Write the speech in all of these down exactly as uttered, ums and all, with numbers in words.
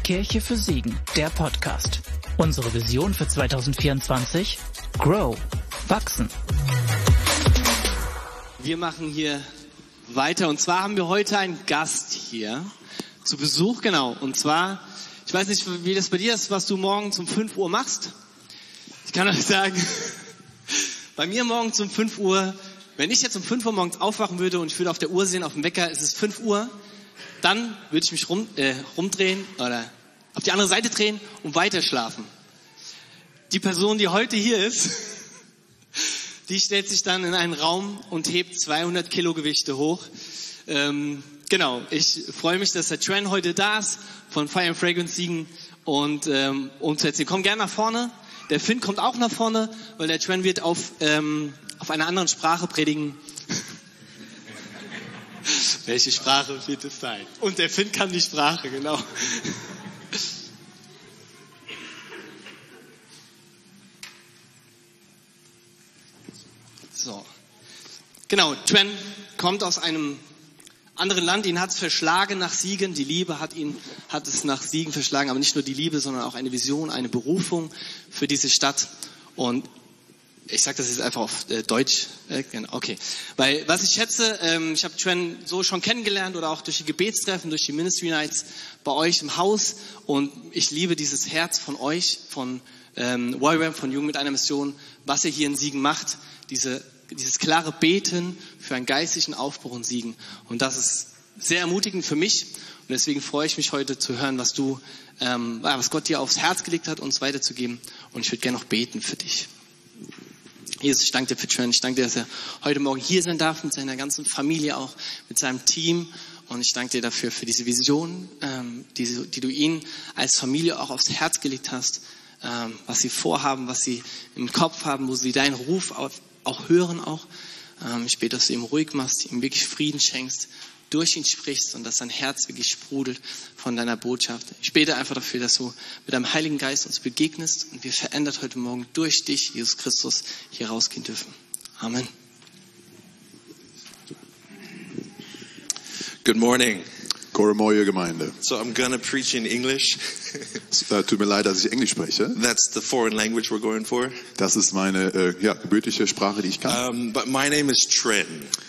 Kirche für Siegen, der Podcast. Unsere Vision für zwanzig vierundzwanzig? Grow. Wachsen. Wir machen hier weiter und zwar haben wir heute einen Gast hier zu Besuch, genau. Und zwar, ich weiß nicht, wie das bei dir ist, was du morgens um fünf Uhr machst. Ich kann euch sagen, bei mir morgens um fünf Uhr, wenn ich jetzt um fünf Uhr morgens aufwachen würde und ich würde auf der Uhr sehen, auf dem Wecker, es ist fünf Uhr, dann würde ich mich rum, äh, rumdrehen oder auf die andere Seite drehen und weiter schlafen. Die Person, die heute hier ist, die stellt sich dann in einen Raum und hebt zweihundert Kilo Gewichte hoch. Ähm, genau, ich freue mich, dass der Tran heute da ist von Fire and Fragrance Siegen und ähm, um zu erzählen. Komm gerne nach vorne. Der Finn kommt auch nach vorne, weil der Tran wird auf, ähm, auf einer anderen Sprache predigen. Welche Sprache wird es sein? Und der Finn kann die Sprache, genau. So. Genau, Tran kommt aus einem anderen Land, ihn hat es verschlagen nach Siegen, die Liebe hat ihn, hat es nach Siegen verschlagen, aber nicht nur die Liebe, sondern auch eine Vision, eine Berufung für diese Stadt. Und ich sage das jetzt einfach auf äh, Deutsch, äh, okay. Weil was ich schätze, ähm, ich habe Tran so schon kennengelernt oder auch durch die Gebetstreffen, durch die Ministry Nights bei euch im Haus und ich liebe dieses Herz von euch, von ähm, Y WAM, von Jugend mit einer Mission, was ihr hier in Siegen macht, diese, dieses klare Beten für einen geistlichen Aufbruch in Siegen. Und das ist sehr ermutigend für mich und deswegen freue ich mich heute zu hören, was du, ähm, was Gott dir aufs Herz gelegt hat, uns weiterzugeben und ich würde gerne noch beten für dich. Jesus, ich danke dir für Tran, ich danke dir, dass er heute Morgen hier sein darf, mit seiner ganzen Familie auch, mit seinem Team. Und ich danke dir dafür, für diese Vision, ähm, die, die du ihnen als Familie auch aufs Herz gelegt hast, ähm, was sie vorhaben, was sie im Kopf haben, wo sie deinen Ruf auch, auch hören auch. Ähm, ich bete, dass du ihm ruhig machst, ihm wirklich Frieden schenkst, durch ihn sprichst und dass sein Herz wirklich sprudelt von deiner Botschaft. Ich bete einfach dafür, dass du mit deinem Heiligen Geist uns begegnest und wir verändert heute Morgen durch dich, Jesus Christus, hier rausgehen dürfen. Amen. Good morning. Gute Morgen, Gemeinde. So I'm gonna preach in English. Es äh, tut mir leid, dass ich Englisch spreche. That's the foreign language we're going for. Das ist meine äh, ja, gebürtige Sprache, die ich kann. Um, but my name is Tran.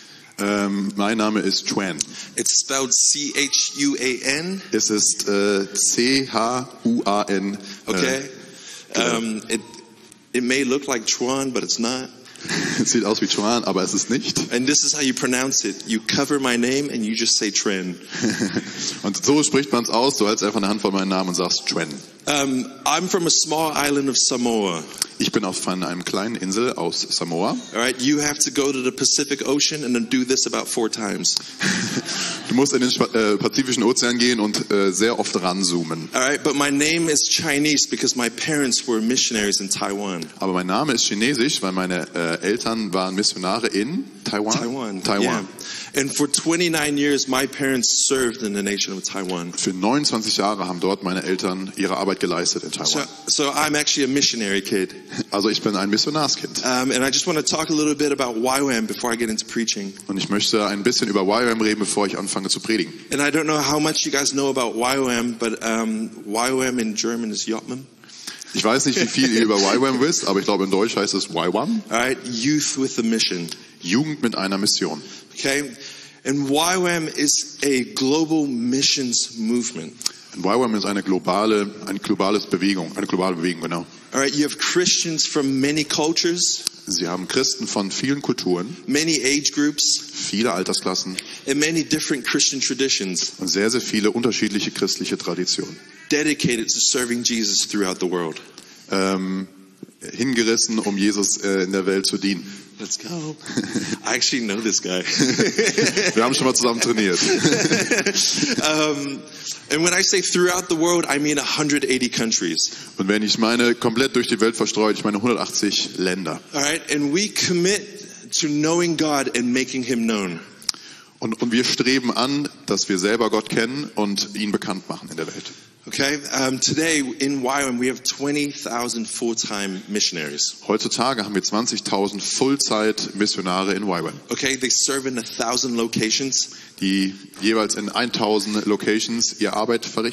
Ähm, mein Name ist Tran. It's spelled C H U A N. Es ist äh, C H U A N. Okay. Äh, um, it it may look like Tran, but it's not. Es sieht aus wie Tran, aber es ist nicht. And this is how you pronounce it. You cover my name and you just say Tran. Und so spricht man es aus. Du hältst einfach eine Hand vor meinen Namen und sagst Tran. Um, I'm from a small island of Samoa. Ich bin auf von einer kleinen Insel aus Samoa. All right, you have to go to the Pacific Ocean and then do this about four times. Du musst in den äh, Pazifischen Ozean gehen und äh, sehr oft ranzoomen. All right, but my name is Chinese because my parents were missionaries in Taiwan. Aber mein Name ist chinesisch, weil meine äh, Eltern waren Missionare in Taiwan. Taiwan. Taiwan. Yeah. And for twenty-nine years, my parents served in the nation of Taiwan. Für neunundzwanzig Jahre haben dort meine Eltern ihre Arbeit geleistet in Taiwan. So, so I'm actually a missionary kid. Also ich bin ein Missionarskind. Um, and I just want to talk a little bit about Y WAM before I get into preaching. Und ich möchte ein bisschen über Y WAM reden, bevor ich anfange zu predigen. And I don't know how much you guys know about Y WAM, but um, Y WAM in German is Jotman. Ich weiß nicht, wie viel ihr über Y WAM wisst, aber ich glaube in Deutsch heißt es Y WAM. All right, Youth with a Mission. Jugend mit einer Mission. Okay, and Y WAM is a global missions movement. Und Y WAM ist eine globale, eine globales Bewegung, eine globale Bewegung, genau. All right, you have Christians from many cultures. Sie haben Christen von vielen Kulturen, many age groups, viele Altersklassen and many different Christian traditions. Und sehr, sehr viele unterschiedliche christliche Traditionen. Dedicated to serving Jesus throughout the world. Ähm, hingerissen, um Jesus äh, in der Welt zu dienen. Let's go. I actually know this guy. Wir haben schon mal zusammen trainiert. um, and when I say throughout the world, I mean one hundred eighty countries. Und wenn ich meine komplett durch die Welt verstreut, ich meine hundertachtzig Länder. All right, and we commit to knowing God and making Him known. Und, und wir streben an, dass wir selber Gott kennen und ihn bekannt machen in der Welt. Okay, um, today in Y WAM we have twenty thousand full-time missionaries. Heutzutage haben wir zwanzigtausend Vollzeit-Missionare in Y WAM. Okay, they serve in a thousand locations. Die jeweils in tausend Locations ihre Arbeit verrichten.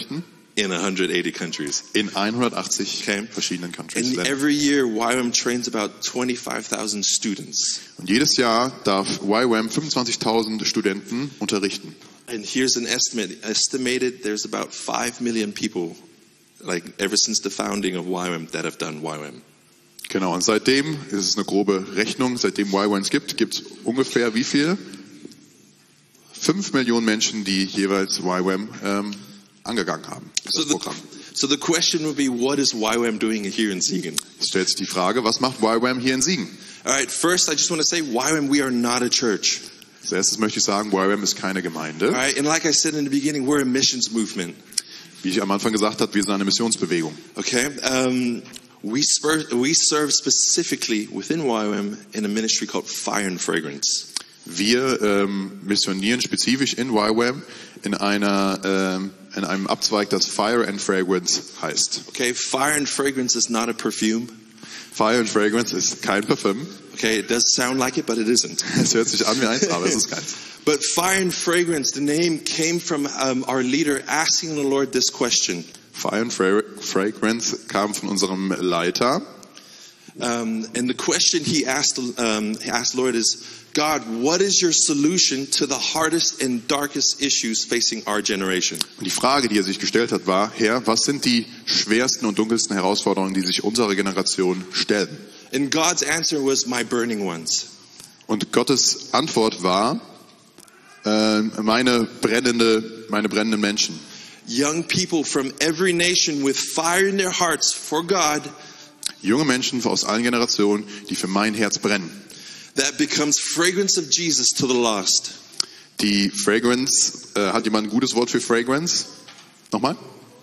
in one hundred eighty countries. In hundertachtzig Okay. verschiedenen Countries. And Ländern. every year, Y WAM trains about twenty-five thousand students. Und jedes Jahr darf Y WAM fünfundzwanzigtausend Studenten unterrichten. And here's an estimate. Estimated there's about five million people, like ever since the founding of Y WAM, that have done Y WAM. Genau, und seitdem, das ist eine grobe Rechnung, seitdem Y WAM es gibt, gibt es ungefähr wie viel? Fünf Millionen Menschen, die jeweils Y WAM ähm, angegangen haben. Das So the, Programm. so the question would be, what is Y WAM doing here in Siegen? Es stellt sich die Frage, was macht Y WAM hier in Siegen? All right, first I just want to say, Y WAM, we are not a church. Als erstes möchte ich sagen, Y WAM ist keine All Gemeinde. right, and like I said in the beginning, we're a missions movement. Wie ich am Anfang gesagt habe, wir sind eine Missionsbewegung. Okay, um, we, spur, we serve specifically within Y WAM in a ministry called Fire and Fragrance. Wir ähm, missionieren spezifisch in Y WAM in, einer, ähm, in einem Abzweig, das Fire and Fragrance heißt. Okay, Fire and Fragrance is not a perfume. Fire and Fragrance ist kein Parfüm. Okay, it does sound like it, but it isn't. Es hört sich an wie eins, aber es ist keins. But Fire and Fragrance, the name came from um, our leader asking the Lord this question. Fire and Fra- Fragrance kam von unserem Leiter. Um, and the question he asked, um, he asked Lord is, God, what is your solution to the hardest and darkest issues facing our generation? Und die Frage, die er sich gestellt hat, war, Herr, was sind die schwersten und dunkelsten Herausforderungen, die sich unsere Generation stellen? And God's answer was, my burning ones. Und Gottes Antwort war, äh, meine brennende, meine brennenden Menschen. Young people from every nation with fire in their hearts for God, Junge Menschen aus allen Generationen, die für mein Herz brennen. that becomes fragrance of Jesus to the lost. Die Fragrance, äh, hat jemand ein gutes Wort für Fragrance? Nochmal?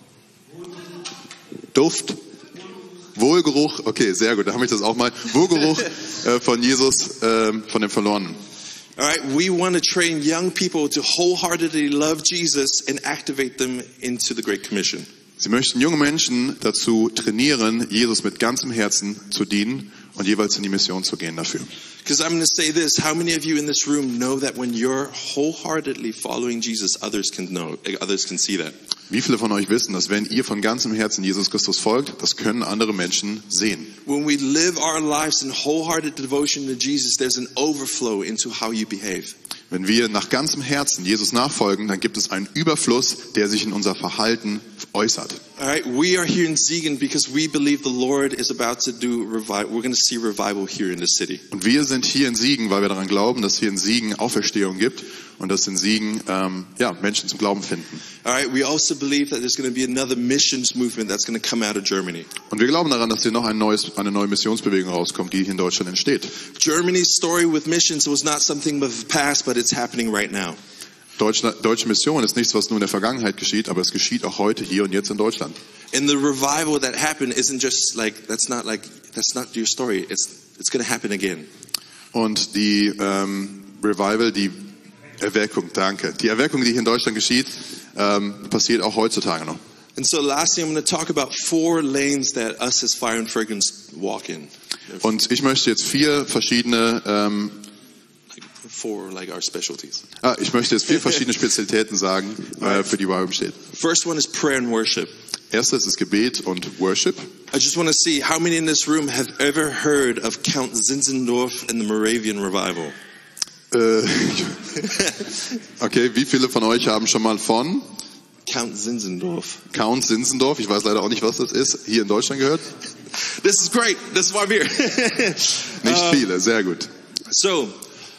Duft? Wohlgeruch, okay, sehr gut, da habe ich das auch mal. Wohlgeruch äh, von Jesus, äh, von dem Verlorenen. All right, we want to train young people to wholeheartedly love Jesus and activate them into the Great Commission. Sie möchten junge Menschen dazu trainieren, Jesus mit ganzem Herzen zu dienen und jeweils in die Mission zu gehen dafür. Because I'm going to say this, how many of you in this room know that when you're wholeheartedly following Jesus, others can know, others can see that? Wie viele von euch wissen, dass wenn ihr von ganzem Herzen Jesus Christus folgt, das können andere Menschen sehen. When we live our lives in wholehearted devotion to Jesus, there's an overflow into how you behave. Wenn wir nach ganzem Herzen Jesus nachfolgen, dann gibt es einen Überfluss, der sich in unser Verhalten äußert. All right, we are here in Siegen because we believe the Lord is about to do revival. We're going to see revival here in the city. Und wir sind hier in Siegen, weil wir daran glauben, dass hier in Siegen Auferstehung gibt und dass in Siegen ähm, ja, Menschen zum Glauben finden. All right, we also believe that there's going to be another missions movement that's going to come out of Germany. Und wir glauben daran, dass hier noch ein neues, eine neue Missionsbewegung rauskommt, die hier in Deutschland entsteht. Germany's story with missions was not something of the past, but it's happening right now. Deutsche, deutsche Mission ist nichts, was nur in der Vergangenheit geschieht, aber es geschieht auch heute, hier und jetzt in Deutschland. And the revival that happened isn't just like, that's not like, that's not your story. It's, it's going to happen again. Und die ähm, Revival, die Erweckung, danke. Die Erweckung, die hier in Deutschland geschieht, ähm, passiert auch heutzutage noch. And so lastly, I'm going to talk about four lanes that us as Fire and Fragrance walk in. Und ich möchte jetzt vier verschiedene, ähm, Like four, like our specialties. ah, ich möchte jetzt vier verschiedene Spezialitäten sagen, äh, für die Revival steht. First one is prayer and worship. Erstes ist Gebet und Worship. I just want to see how many in this room have ever heard of Count Zinzendorf and the Moravian Revival. Äh, okay, wie viele von euch haben schon mal von Count Zinzendorf. Count Zinzendorf, ich weiß leider auch nicht, was das ist, hier in Deutschland gehört? This is great. This is why I'm here. Nicht Uh, viele, sehr gut. So,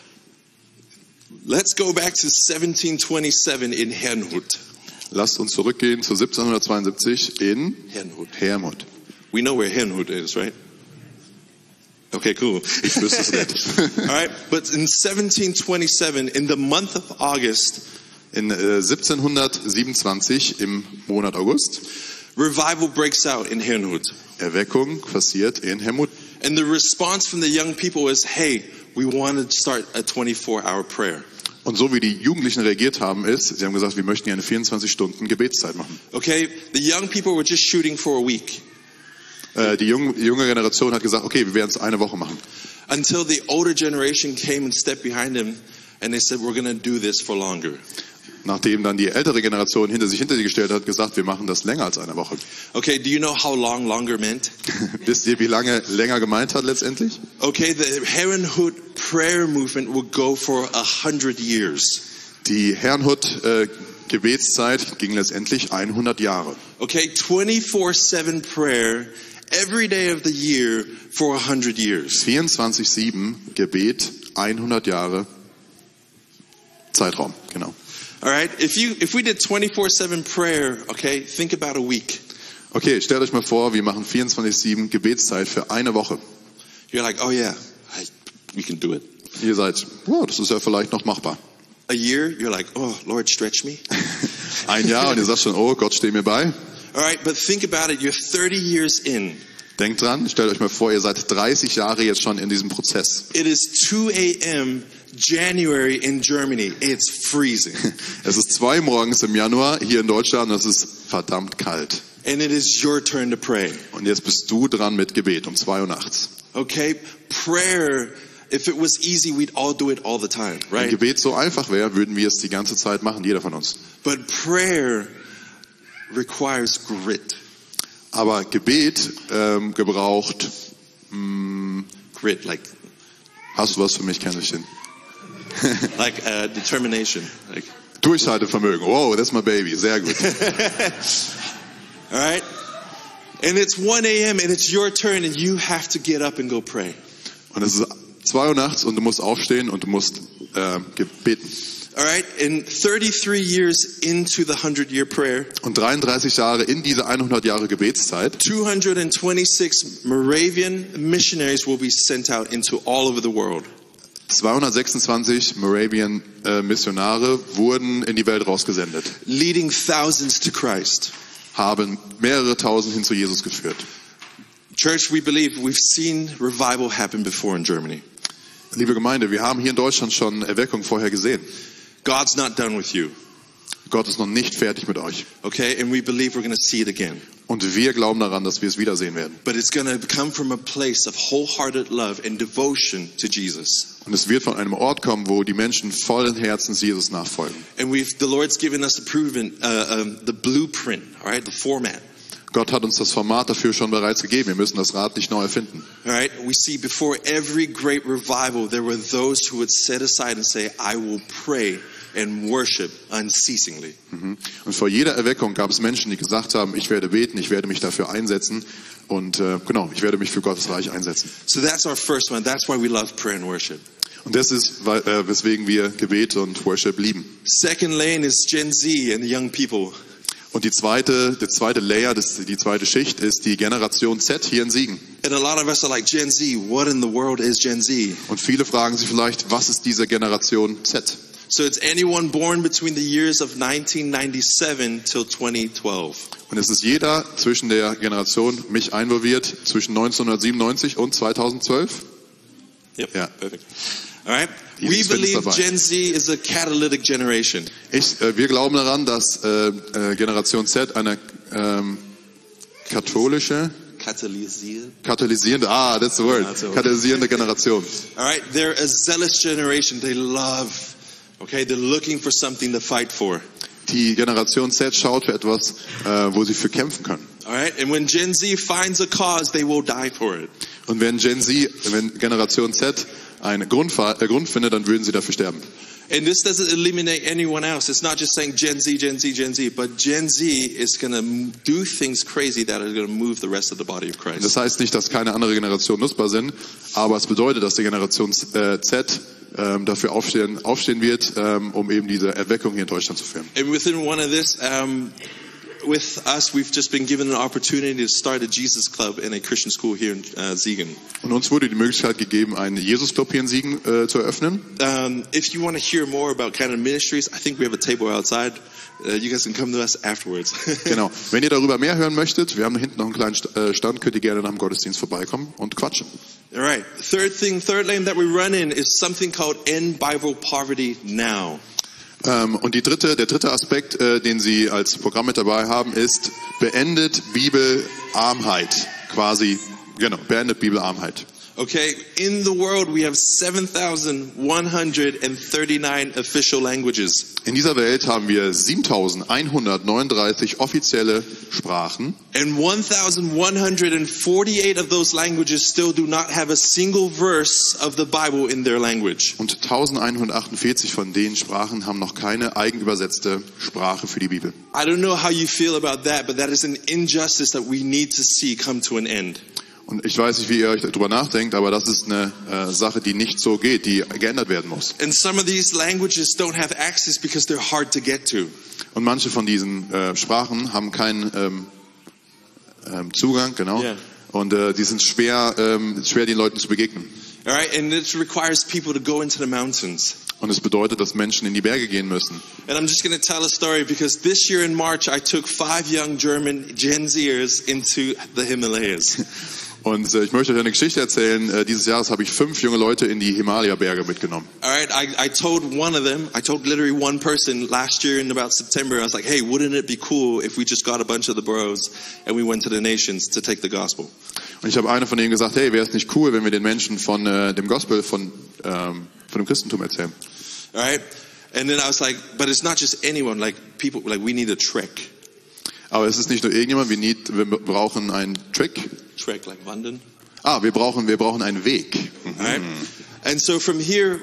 let's go back to seventeen twenty-seven in Herrnhut. Lasst uns zurückgehen zu siebzehnhundertzweiundsiebzig in Herrnhut. Herrnhut. We know where Herrnhut is, right? Okay, cool. Ich wüsste es nicht. All right, but in seventeen twenty-seven, in the month of August, In äh, siebzehnhundertsiebenundzwanzig im Monat August, revival breaks out in Herrnhut. Erweckung passiert in Herrnhut. And the response from the young people is, hey, we want to start a twenty-four hour prayer. Und so wie die Jugendlichen reagiert haben, ist, sie haben gesagt, wir möchten eine vierundzwanzig Stunden Gebetszeit machen. Okay, the young people were just shooting for a week Äh, die junge, die junge Generation hat gesagt, okay, wir werden es eine Woche machen. until the older generation came and stepped behind them and they said, we're going to do this for longer. Nachdem dann die ältere Generation hinter sich hinter sie gestellt hat, gesagt, wir machen das länger als eine Woche. Okay, do you know how long longer meant? Wisst ihr, wie lange länger gemeint hat letztendlich? Okay, the Herrnhut prayer movement will go for a hundred years. Die Herrnhut äh, Gebetszeit ging letztendlich hundert Jahre. Okay, twenty-four seven prayer every day of the year for a hundred years. vierundzwanzig sieben Gebet, hundert Jahre Zeitraum, genau. All right, if you if we did twenty-four seven prayer, okay, think about a week. Okay, stellt euch mal vor, wir machen vierundzwanzig sieben Gebetszeit für eine Woche. You're like, oh yeah, I, we can do it. Ihr seid, wow, das ist ja vielleicht noch machbar. A year, you're like, oh Lord, stretch me. Ein Jahr und ihr sagt schon, oh Gott, steh mir bei. All right, but think about it, you're thirty years in. Denkt dran, stellt euch mal vor, ihr seid dreißig Jahre jetzt schon in diesem Prozess. It is two a.m. January in Germany. It's freezing. Es ist zwei morgens im Januar hier in Deutschland und es ist verdammt kalt. And it is your turn to pray. Und jetzt bist du dran mit Gebet um zwei Uhr nachts. Okay, prayer, if it was easy, we'd all do it all the time, Wenn right? Gebet so einfach wäre, würden wir es die ganze Zeit machen, jeder von uns. But prayer requires grit. Aber Gebet ähm, gebraucht, mh, Grit, like hast du was für mich, Kennerchen? like uh, determination. Like, Durchhaltevermögen. Wow, that's my baby. Sehr gut. all right? And it's one a.m. and it's your turn and you have to get up and go pray. Und es ist zwei Uhr nachts und du musst aufstehen und du musst äh, beten. All right? And thirty-three years into the hundred-year prayer, Und dreiunddreißig Jahre in diese hundert Jahre Gebetszeit, two hundred twenty-six Moravian missionaries will be sent out into all over the world. zweihundertsechsundzwanzig Moravian äh, Missionare wurden in die Welt rausgesendet, Leading thousands to Christ. haben mehrere tausend hin zu Jesus geführt. Church, we believe we've seen revival happen before in Germany. Liebe Gemeinde, wir haben hier in Deutschland schon Erweckung vorher gesehen. God's not done with you. Gott ist noch nicht fertig mit euch. Okay? And we believe we're going to see it again. Und wir glauben daran, dass wir es wiedersehen werden. But it's going to come from a place of wholehearted love and devotion to Jesus. Und es wird von einem Ort kommen, wo die Menschen vollen Herzens Jesus nachfolgen. And we've the Lord's given us the proven uh, um, the blueprint, all right, the format. Gott hat uns das Format dafür schon bereits gegeben. Wir müssen das Rad nicht neu erfinden. All right? We see before every great revival there were those who would set aside and say, I will pray and worship unceasingly. Und vor jeder Erweckung gab es Menschen, die gesagt haben, ich werde beten, ich werde mich dafür einsetzen und äh, genau, ich werde mich für Gottes Reich einsetzen. So that's our first one. That's why we love prayer and worship. Und das ist, weil, äh, weswegen wir Gebet und Worship lieben. Second lane is Gen Z and the young people. Und die zweite, der zweite Layer, das, die zweite Schicht ist die Generation Z hier in Siegen. And a lot of us are like, Gen Z, what in the world is Gen Z? Und viele fragen sich vielleicht, was ist diese Generation Z? So it's anyone born between the years of nineteen ninety-seven till twenty twelve. Und es ist jeder zwischen der Generation, mich involviert, zwischen neunzehnhundertsiebenundneunzig und zweitausendzwölf. Yep, Ja. perfect. All right. Die We sind dabei. believe Gen Z is a catalytic generation. Ich, äh, wir glauben daran, dass äh, äh, Generation Z eine ähm, katholische, Catalysiert. katalysierende, ah, that's the word, That's the word. katalysierende Generation. All right. They're a zealous generation. They love, okay, they're looking for something to fight for. Die Generation Z schaut für etwas, äh, wo sie für kämpfen können. All right. And when Gen Z finds a cause, they will die for it. Und wenn Gen Z, wenn Generation Z einen Grund, äh, Grund findet, dann würden sie dafür sterben. And this doesn't eliminate anyone else. It's not just saying Gen Z, Gen Z, Gen Z, but Gen Z is going to do things crazy that are going to move the rest of the body of Christ. Das heißt nicht, dass keine andere Generation nutzbar sind, aber es bedeutet, dass die Generation äh, Z ähm, dafür aufstehen, aufstehen wird, ähm, um eben diese Erweckung hier in Deutschland zu führen. And within one of this, um, with us, we've just been given an opportunity to start a Jesus Club in a Christian school here in uh, Siegen. Und uns wurde die Möglichkeit gegeben, einen Jesus-Club hier in Siegen äh, zu eröffnen. Um, if you want to hear more about kind of ministries, I think we have a table outside. Uh, you guys can come to us afterwards. Genau. Wenn ihr darüber mehr hören möchtet, wir haben da hinten noch einen kleinen St- äh, Stand, könnt ihr gerne nach dem Gottesdienst vorbeikommen und quatschen. All right. Third thing, third lane that we run in is something called End Bible Poverty Now. Ähm, und die dritte, der dritte Aspekt, äh, den Sie als Programm mit dabei haben, ist beendet Bibelarmheit. Quasi, genau, beendet Bibelarmheit. Okay, in the world we have seven thousand one hundred thirty-nine official languages. In dieser Welt haben wir siebentausendeinhundertneununddreißig offizielle Sprachen. And one thousand one hundred forty-eight of those languages still do not have a single verse of the Bible in their language. Und elfhundertachtundvierzig von den Sprachen haben noch keine eigenübersetzte Sprache für die Bibel. I don't know how you feel about that, but that is an injustice that we need to see come to an end. Und ich weiß nicht, wie ihr euch darüber nachdenkt, aber das ist eine äh, Sache, die nicht so geht, die geändert werden muss. And some of these languages don't have access because they're hard to get to. Und manche von diesen äh, Sprachen haben keinen ähm, ähm, Zugang, genau. Yeah. Und äh, die sind schwer, ähm, schwer den Leuten zu begegnen. All right, and it requires people to go into the mountains. Und es bedeutet, dass Menschen in die Berge gehen müssen. And I'm just going to tell a story because this year in March I took five young German Gen Zers into the Himalayas. Und äh, ich möchte euch eine Geschichte erzählen. Äh, dieses Jahres habe ich fünf junge Leute in die Himalaya-Berge mitgenommen. All right, I, I told one of them, I told literally one person last year in about September, I was like, hey, wouldn't it be cool if we just got a bunch of the bros and we went to the nations to take the gospel? Und ich habe einer von denen gesagt, hey, wäre es nicht cool, wenn wir den Menschen von äh, dem Gospel, von, ähm, von dem Christentum erzählen? All right, and then I was like, but it's not just anyone, like people, like we need a trek. Aber es ist nicht nur irgendjemand, wir, need, wir brauchen einen Trick. Trek, like London. Ah, wir brauchen, wir brauchen einen Weg. Mhm. All right, and so from here,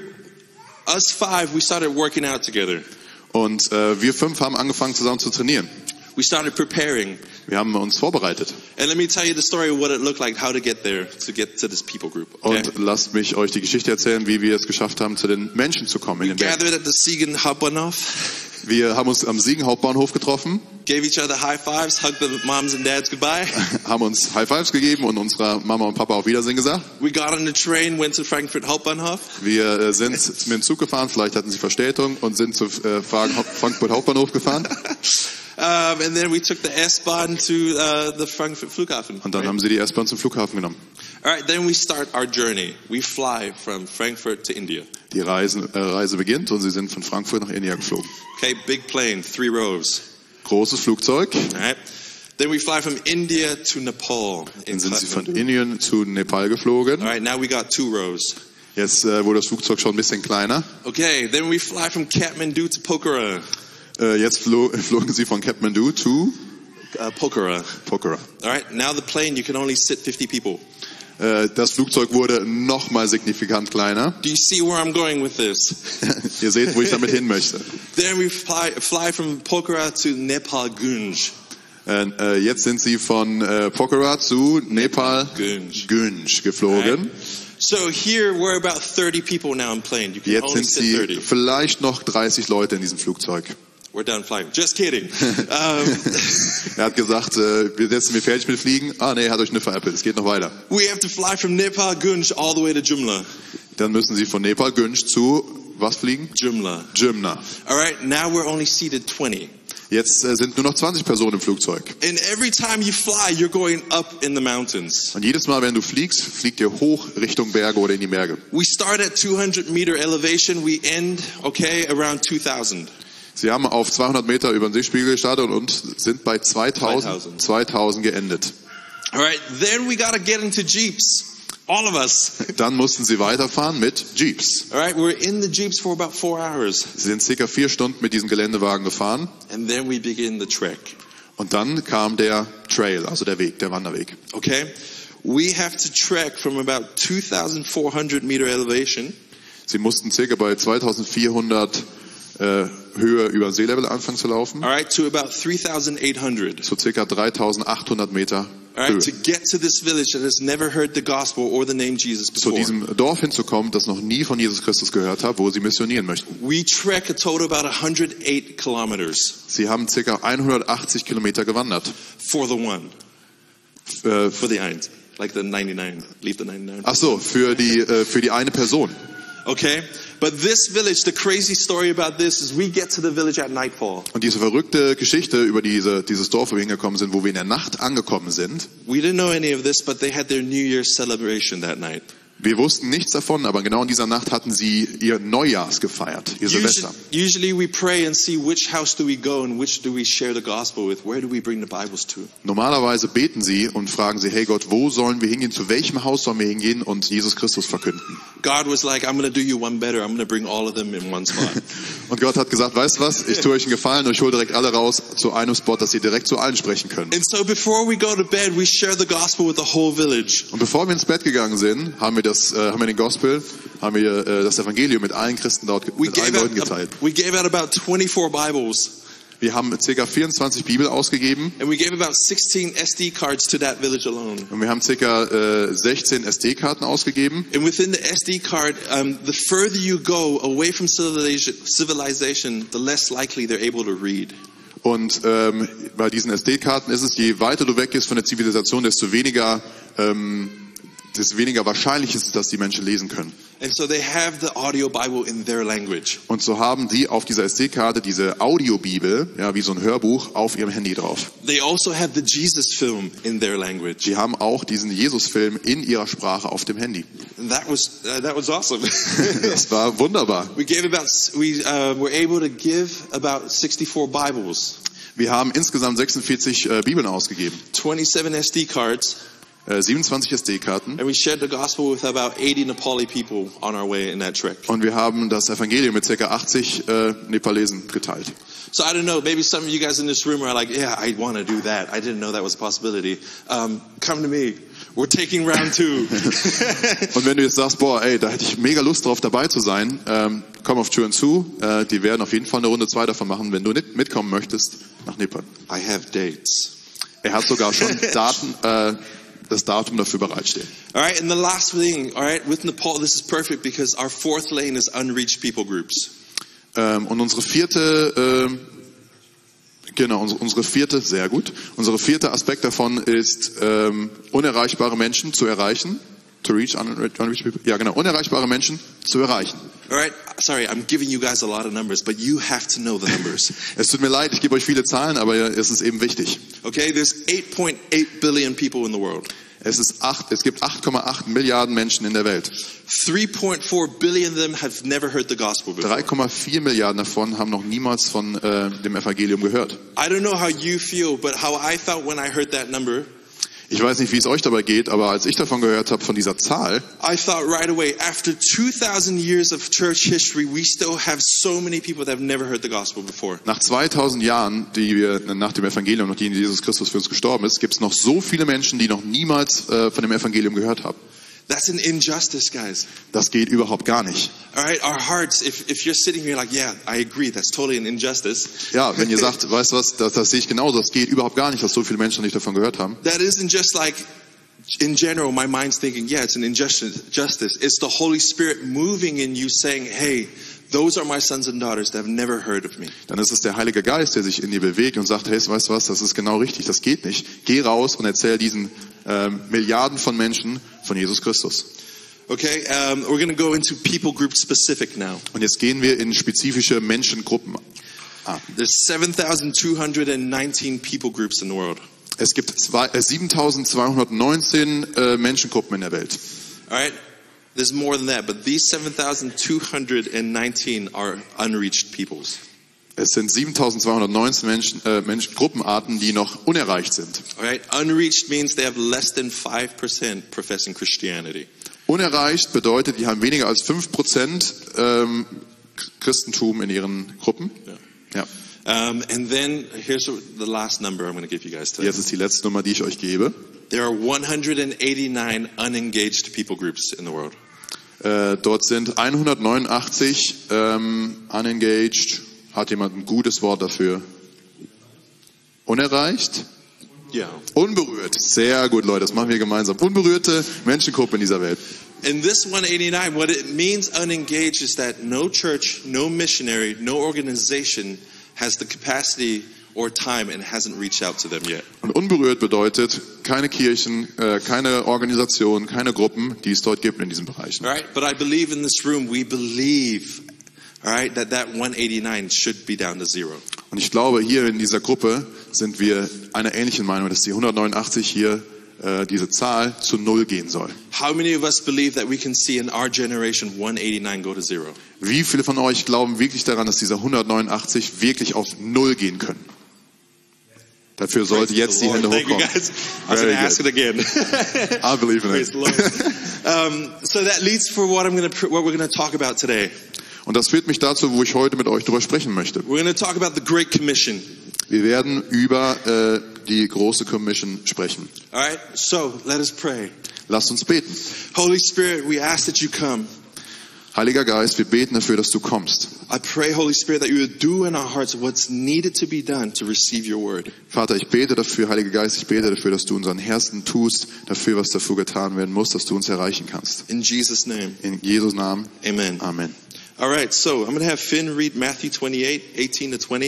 us five, we started working out together. Und äh, wir fünf haben angefangen zusammen zu trainieren. We started preparing. Wir haben uns vorbereitet. And let me tell you the story of what it looked like, how to get there, to get to this people group. Okay? Und lasst mich euch die Geschichte erzählen, wie wir es geschafft haben, zu den Menschen zu kommen in den Bergen. Gathered at the Siegen Hauptbahnhof. Wir haben uns am Siegen Hauptbahnhof getroffen, Gave each other high fives, hugged the moms and dads goodbye. haben uns High Fives gegeben und unserer Mama und Papa auf Wiedersehen gesagt. We got on the train, went to Frankfurt Hauptbahnhof. Wir äh, sind mit dem Zug gefahren, vielleicht hatten sie Verspätung und sind zu äh, Frankfurt Hauptbahnhof gefahren. Um, and then we took the S-Bahn to uh, the Frankfurt Flughafen. Und dann right? haben sie die S-Bahn zum Flughafen genommen. All right, then we start our journey. We fly from Frankfurt to India. Die Reise, äh, Reise beginnt und sie sind von Frankfurt nach India geflogen. Okay, big plane, three rows. Großes Flugzeug. All right. Then we fly from India to Nepal. Dann sind sie von Indien zu Nepal geflogen. All right, now we got two rows. Jetzt äh, wurde das Flugzeug schon ein bisschen kleiner. Okay, then we fly from Kathmandu to Pokhara. Äh, jetzt flo flogen sie von Kathmandu zu Uh, Pokhara. Pokhara. All right, now the plane, you can only sit fifty people. Äh, das Flugzeug wurde noch mal signifikant kleiner. Do you see where I'm going with this? Ihr seht, wo ich damit hin möchte. Then we fly, fly from Pokhara to Nepal Gunj. Äh, äh, jetzt sind sie von äh, Pokhara zu Nepal Gunj. Gunj geflogen. So here we're about thirty people now in plane. You can Jetzt only sind sit sie thirty. vielleicht noch dreißig Leute in diesem Flugzeug. We're done flying. Just kidding. um, Er hat gesagt, äh, wir setzen wir fertig mit Fliegen. Ah nee, er hat euch eine veräppelt. Es geht noch weiter. we have to fly from Nepal Gunj all the way to Jumla. Dann müssen sie von Nepal Gunj zu was fliegen? Jumla. Jumna. All right, now we're only seated twenty. Jetzt äh, sind nur noch zwanzig Personen im Flugzeug. And every time you fly, you're going up in the mountains. Und jedes Mal, wenn du fliegst, fliegt ihr hoch Richtung Berge oder in die Berge. We start at two hundred meter elevation. We end, okay, around two thousand. Sie haben auf zweihundert Meter über den Seespiegel gestartet und sind bei zweitausend, zweitausend geendet. All right, then we got to get into Jeeps. All of us. Dann mussten sie weiterfahren mit Jeeps. All right, we're in the Jeeps for about four hours. Sie sind circa vier Stunden mit diesen Geländewagen gefahren. And then we begin the trek. Und dann kam der Trail, also der Weg, der Wanderweg. Okay? We have to trek from about two thousand four hundred meter elevation. Sie mussten circa bei zweitausendvierhundert äh, Höhe über Seelevel anfangen zu laufen. All right, to about three thousand eight hundred. So circa dreitausendachthundert Meter All Höhe. right, to get to this village that has never heard the gospel or the name Jesus Zu before. diesem Dorf hinzukommen, das noch nie von Jesus Christus gehört hat, wo sie missionieren möchten. We trek a total about one hundred eight kilometers Sie haben circa hundertachtzig Kilometer gewandert. for the one, Äh, for the eins, like the ninety-nine, leave the ninety-nine. ach so, für die, äh, für die eine Person. Okay? But this village, the crazy story about this is we get to the village at nightfall. Und diese verrückte Geschichte über diese, dieses Dorf, wo wir hingekommen sind, wo wir in der Nacht angekommen sind, We didn't know any of this, but they had their New Year's celebration that night. Wir wussten nichts davon, aber genau in dieser Nacht hatten sie ihr Neujahrs gefeiert, ihr Silvester. Usually, usually we pray and see which house do we go and which do we share the gospel with. Where do we bring the Bibles to? Normalerweise beten sie und fragen sie, hey Gott, wo sollen wir hingehen? Zu welchem Haus sollen wir hingehen und Jesus Christus verkünden? God was like, I'm going to do you one better. I'm going to bring all of them in one spot. Und Gott hat gesagt, weißt du was? Ich tue euch einen Gefallen und ich hole direkt alle raus zu einem Spot, dass ihr direkt zu allen sprechen könnt. And so before we go to bed, we share the gospel with the whole village. Und bevor wir ins Bett gegangen sind, haben wir das, äh, haben wir den Gospel, haben wir äh, das Evangelium mit allen Christen dort, We mit allen gave, Leuten out, geteilt. we gave out about twenty-four Bibles. Wir haben ca. vierundzwanzig Bibel ausgegeben And we gave about sixteen S D cards to that village alone. und wir haben ca. äh, sechzehn S D-Karten ausgegeben. And within the S D card, um, the further you go away from civilization, civilization, the less likely they're able to read. Und ähm, bei diesen S D-Karten ist es, je weiter du weggehst von der Zivilisation, desto weniger, ähm, desto weniger wahrscheinlich ist es, dass die Menschen lesen können. And so they have the audio Bible in their language. Und so haben die auf dieser S D-Karte diese Audiobibel, ja, wie so ein Hörbuch, auf ihrem Handy drauf. They also have the Jesus film in their language. Die haben auch diesen Jesus-Film in ihrer Sprache auf dem Handy. And that was uh, that was awesome. Das war wunderbar. We gave about we uh, were able to give about sixty-four Bibles, Wir haben insgesamt sechsundvierzig äh, Bibeln ausgegeben, twenty-seven S D cards, äh, siebenundzwanzig S D-Karten. and we shared the gospel with about eighty Nepali people on our way in that trek. Und wir haben das Evangelium mit ca. achtzig äh, Nepalesen geteilt. So I don't know, maybe some of you guys in this room are like, yeah, I want to do that. I didn't know that was a possibility. Um, come to me. We're taking round two. Und wenn du jetzt sagst, boah, ey, da hätte ich mega Lust drauf dabei zu sein, ähm, komm auf Tür und zu. Äh, die werden auf jeden Fall eine Runde zwei davon machen, wenn du nicht mitkommen möchtest nach Nepal. I have dates. Er hat sogar schon Daten, äh, das Datum dafür bereitstehen. All right, and the last thing, all right, with Nepal, this is perfect because our fourth lane is unreached people groups. Ähm, und unsere vierte, ähm, genau, unsere, unsere vierte, sehr gut. Unsere vierte Aspekt davon ist, ähm, unerreichbare Menschen zu erreichen. To reach unreached people. Ja, genau, unerreichbare Menschen zu erreichen. All right, sorry, I'm giving you guys a lot of numbers, but you have to know the numbers. Es tut mir leid, ich gebe euch viele Zahlen, aber es ist eben wichtig. Okay, there's eight point eight billion people in the world. Es ist acht, es gibt acht Komma acht Milliarden Menschen in der Welt. three point four billion of them have never heard the gospel before. drei Komma vier Milliarden davon haben noch niemals von äh, dem Evangelium gehört. I don't know how you feel, but how I felt when I heard that number, Ich weiß nicht, wie es euch dabei geht, aber als ich davon gehört habe, von dieser Zahl, I thought right away, after two thousand years of church history, we still have so many people that have never heard the gospel before. nach zweitausend Jahren, die wir nach dem Evangelium, nachdem Jesus Christus für uns gestorben ist, gibt es noch so viele Menschen, die noch niemals äh, von dem Evangelium gehört haben. That's an injustice, guys. Das geht überhaupt gar nicht. All right, our hearts, if, if you're sitting here like, yeah, I agree, that's totally an injustice. Ja, wenn ihr sagt, weißt du was, das, das sehe ich genauso, das geht überhaupt gar nicht, dass so viele Menschen nicht davon gehört haben. That isn't just like, in general, my mind's thinking, yeah, it's an injustice. Justice. It's the Holy Spirit moving in you saying, hey, those are my sons and daughters that have never heard of me. Dann ist es der Heilige Geist, der sich in dir bewegt und sagt, hey, weißt du was, das ist genau richtig, das geht nicht. Geh raus und erzähl diesen ähm, Milliarden von Menschen von Jesus Christus. Okay, um, we're going to go into people group specific now. Und jetzt gehen wir in spezifische Menschengruppen. Ah. There's seven thousand two hundred nineteen people groups in the world. Es gibt zwei, äh, siebentausendzweihundertneunzehn äh, Menschengruppen in der Welt. All right, there's more than that, but these seven thousand two hundred nineteen are unreached peoples. Es sind siebentausendzweihundertneunzehn Menschen, äh, Menschen, Gruppenarten, die noch unerreicht sind. All right, unreached means they have less than five percent professing Christianity. Unerreicht bedeutet, die haben weniger als fünf Prozent ähm, Christentum in ihren Gruppen. Ja. Um, and then here's the last number I'm going to give you guys today. Jetzt ist die letzte Nummer, die ich euch gebe. There are one hundred eighty-nine unengaged people groups in the world. Äh, dort sind hundertneunundachtzig ähm, unengaged. Hat jemand ein gutes Wort dafür? Unerreicht? Yeah. Unberührt. Sehr gut, Leute, das machen wir gemeinsam. Unberührte Menschengruppen in dieser Welt. In this one eighty-nine, what it means unengaged is that no church, no missionary, no organization has the capacity or time and hasn't reached out to them yet. Und unberührt bedeutet keine Kirchen, äh, keine Organisation, keine Gruppen, die es dort gibt in diesen Bereichen. All right, but I believe in this room, we believe, all right, that that one eighty-nine should be down to zero. Und ich glaube, hier in dieser Gruppe sind wir einer ähnlichen Meinung, dass die hundertneunundachtzig hier äh, diese Zahl zu Null gehen soll. How many of us believe that we can see in our generation one eighty-nine go to zero? Wie viele von euch glauben wirklich daran, dass diese hundertneunundachtzig wirklich auf Null gehen können? Dafür sollte jetzt die Hände Thank you hochkommen. guys. I was going to ask it again. I believe in Praise it. the Lord. Um, so that leads for what I'm going to, what we're going to talk about today. Und das führt mich dazu, wo ich heute mit euch drüber sprechen möchte. We're going to talk about the Great Commission. Wir werden über äh, die große Commission sprechen. All right. So let us pray. Lasst uns beten. Holy Spirit, we ask that you come. Heiliger Geist, wir beten dafür, dass du kommst. I pray, Holy Spirit, that you would do in our hearts what's needed to be done to receive your word. Vater, ich bete dafür, Heiliger Geist, ich bete dafür, dass du unseren Herzen tust, dafür, was dafür getan werden muss, dass du uns erreichen kannst. In Jesus' name. In Jesus Namen. Amen. Amen. All right. So I'm going to have Finn read Matthew twenty-eight, eighteen to twenty.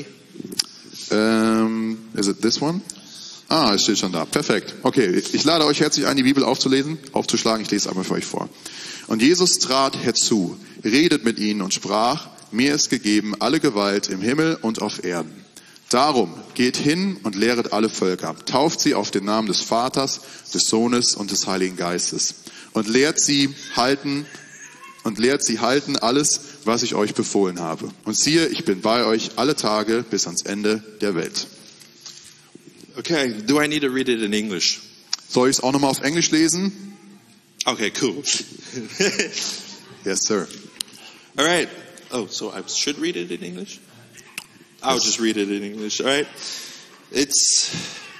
Um, is it this one? Ah, es steht schon da. Perfekt. Okay, ich lade euch herzlich ein, die Bibel aufzulesen, aufzuschlagen. Ich lese einmal für euch vor. Und Jesus trat herzu, redet mit ihnen und sprach, mir ist gegeben alle Gewalt im Himmel und auf Erden. Darum geht hin und lehret alle Völker, tauft sie auf den Namen des Vaters, des Sohnes und des Heiligen Geistes und lehrt sie halten und lehrt sie halten alles, was ich euch befohlen habe. Und siehe, ich bin bei euch alle Tage bis ans Ende der Welt. Okay. Do I need to read it in English? Soll ich es auch nochmal auf Englisch lesen? Okay, cool. Yes, sir. All right. Oh, so I should read it in English? I'll just read it in English. All right. It's,